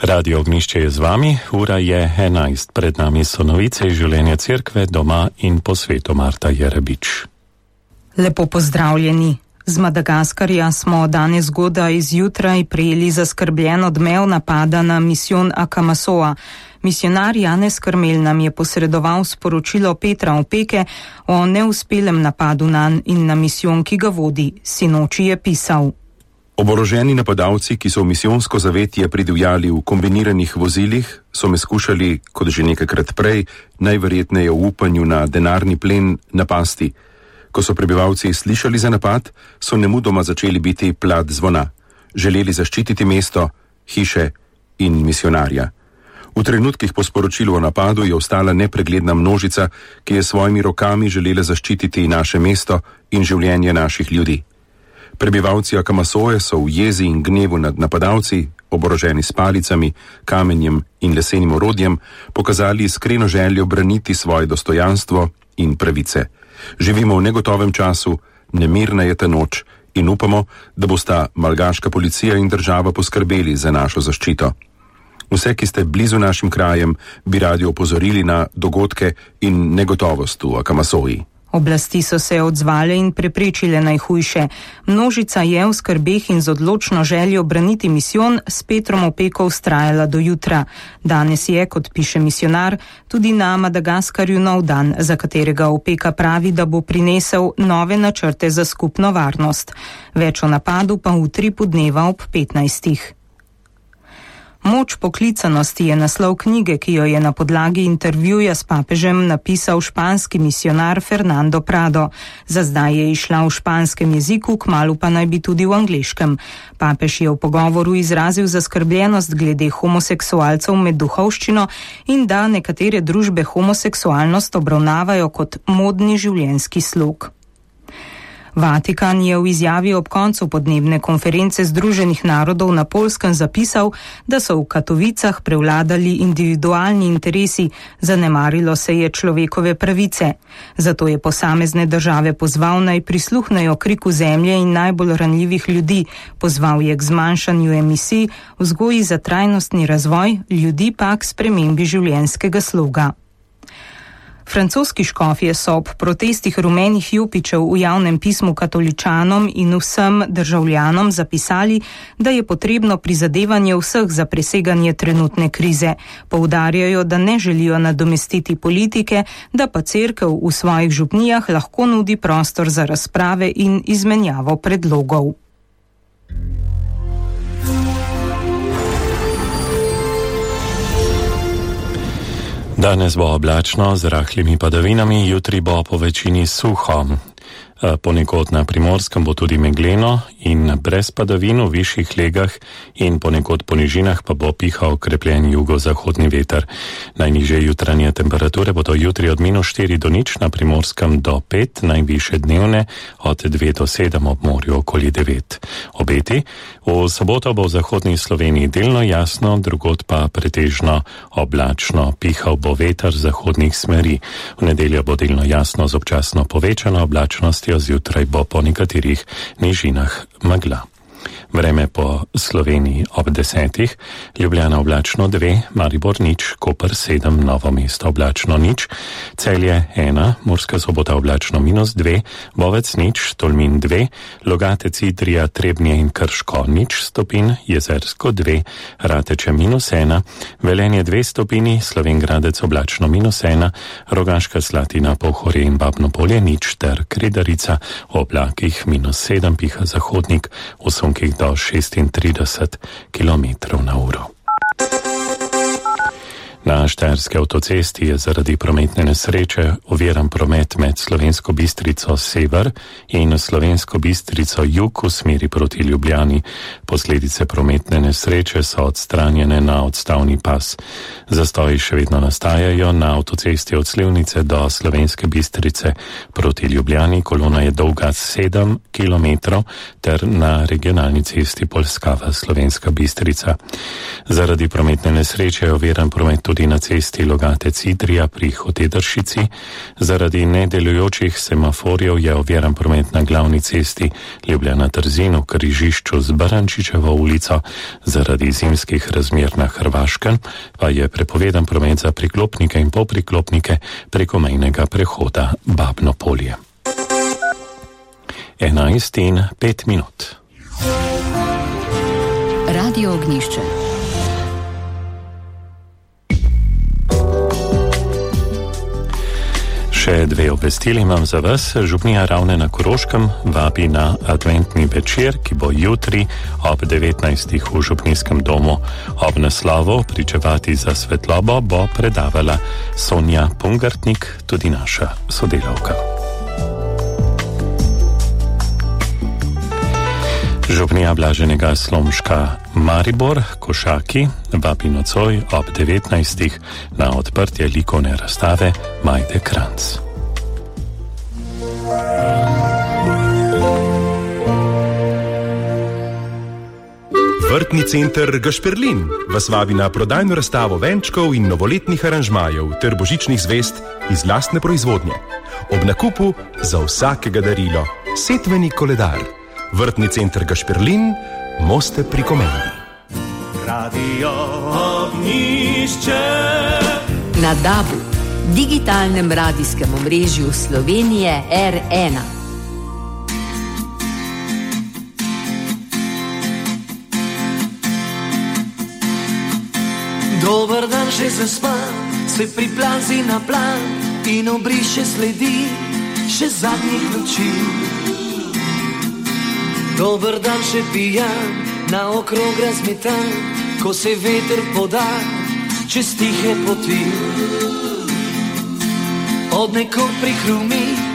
Radio Ognjišče je z vami, ura je 11, pred nami so novice iz življenja cerkve, doma in po svetu. Marta Jerebič. Lepo pozdravljeni. Z Madagaskarja smo danes zgodaj zjutraj prejeli zaskrbljen odmev napada na misijon Akamasoa. Misionar Janez Krmelj nam je posredoval sporočilo Petra Opeke o neuspelem napadu nanj in na misijon, ki ga vodi. Sinoči je pisal: Oboroženi napadalci, ki so v misijonsko zavetje pridivjali v kombiniranih vozilih, so me skušali, kot že nekajkrat prej, najverjetneje v upanju na denarni plen, napasti. Ko so prebivalci slišali za napad, so nemudoma začeli biti plat zvona. Želeli zaščititi mesto, hiše in misionarja. V trenutkih po sporočilu o napadu je ostala nepregledna množica, ki je svojimi rokami želela zaščititi naše mesto in življenje naših ljudi. Prebivalci Akamasoje so v jezi in gnevu nad napadalci, oboroženi s palicami, kamenjem in lesenim orodjem, pokazali iskreno željo braniti svoje dostojanstvo in pravice. Živimo v negotovem času, nemirna je ta noč in upamo, da bosta malgaška policija in država poskrbeli za našo zaščito. Vse, ki ste blizu našim krajem, bi radi opozorili na dogodke in negotovost v Akamasoji. Oblasti so se odzvale in preprečile najhujše. Množica je v skrbeh in z odločno željo braniti misijon s Petrom Opeko vztrajala do jutra. Danes je, kot piše misionar, tudi na Madagaskarju nov dan, za katerega Opeka pravi, da bo prinesel nove načrte za skupno varnost. Več o napadu pa v utripu dneva ob 15. Moč poklicanosti je naslov knjige, ki jo je na podlagi intervjuja s papežem napisal španski misionar Fernando Prado. Za zdaj je izšla v španskem jeziku, kmalu pa naj bi tudi v angleškem. Papež je v pogovoru izrazil zaskrbljenost glede homoseksualcev med duhovščino in da nekatere družbe homoseksualnost obravnavajo kot modni življenjski slog. Vatikan je v izjavi ob koncu podnebne konference Združenih narodov na Poljskem zapisal, da so v Katovicah prevladali individualni interesi, zanemarilo se je človekove pravice. Zato je posamezne države pozval, naj prisluhnejo kriku zemlje in najbolj ranljivih ljudi, pozval je k zmanjšanju emisij, vzgoji za trajnostni razvoj, ljudi pa k spremembi življenjskega sloga. Francoski škofje so ob protestih rumenih jopičev v javnem pismu katoličanom in vsem državljanom zapisali, da je potrebno prizadevanje vseh za preseganje trenutne krize. Poudarjajo, da ne želijo nadomestiti politike, da pa cerkev v svojih župnijah lahko nudi prostor za razprave in izmenjavo predlogov. Danes bo oblačno z rahlimi padavinami, jutri bo po večini suho. Ponekod na Primorskem bo tudi megleno in brez padavin v višjih legah in ponekod po nižinah pa bo pihal okrepljen jugozahodni veter. Najnižje jutranje temperature bodo jutri od -4 do 0, na Primorskem do 5, najvišje dnevne od 2 do 7, ob morju okoli 9. Obeti: v soboto bo v zahodni Sloveniji delno jasno, drugod pa pretežno oblačno, pihal bo veter zahodnih smeri. V nedeljo bo delno jasno z občasno povečano oblačnostjo, zjutraj bo po nekaterih nižinah megla. Vreme po Sloveniji ob 10. Ljubljana oblačno 2, Maribor 0, Koper 7, Novo mesto oblačno 0, Celje 1, Murska Sobota oblačno -2, Bovec 0, Tolmin 2, Logatec, Idrija, Trebnje in Krško 0 stopinj, Jezersko 2, Rateče -1, Velenje 2 stopinji, Slovenj Gradec oblačno -1, Rogaška Slatina, Pohorje in Babno Polje 0 ter Kredarica v oblakih -7, piha zahodnik, v sunkih do 36 km/h. Na Štajerski avtocesti je zaradi prometne nesreče oviran promet med Slovensko Bistrico sever in Slovensko Bistrico jug v smeri proti Ljubljani. Posledice prometne nesreče so odstranjene na odstavni pas. Zastoji še vedno nastajajo na avtocesti od Slivnice do Slovenske Bistrice proti Ljubljani. Kolona je dolga 7 km ter na regionalni cesti Polskava Slovenska Bistrica. Zaradi prometne nesreče je oviran promet tudi tudi na cesti Logate-Cidrija pri Hotedršici. Zaradi nedelujočih semaforjev je oviran promet na glavni cesti Ljubljana-Trzin v križišču z Barančičevo ulico. Zaradi zimskih razmer na Hrvaškem pa je prepovedan promet za priklopnike in popriklopnike preko mejnega prehoda Babno Polje. 11:05. Radio Ognjišče. Še dve obvestili imam za vas. Župnija Ravne na Koroškem vabi na adventni večer, ki bo jutri ob 19. v župnijskem domu. Ob naslovu Pričevati za svetlobo bo predavala Sonja Pungartnik, tudi naša sodelavka. Župnija Blaženega Slomška Maribor, Košaki, vabi nocoj ob 19. na odprtje likovne razstave Majde Kranc. Vrtni center Gašperlin vas vabi na prodajno razstavo venčkov in novoletnih aranžmajev ter božičnih zvest iz lastne proizvodnje. Ob nakupu za vsakega darilo setveni koledar. Vrtni center Gašperlin, Moste pri Komendi. Radio Ognjišče. Na DAB-u, digitalnem radijskem omrežju Slovenije R1. Dober dan še zaspan, se priplazi na plan in obriše sledi še zadnjih noči. Dober dan še pijan, na okrog razmetan, ko se veter poda čez tihe poti. Od nekod prihrumi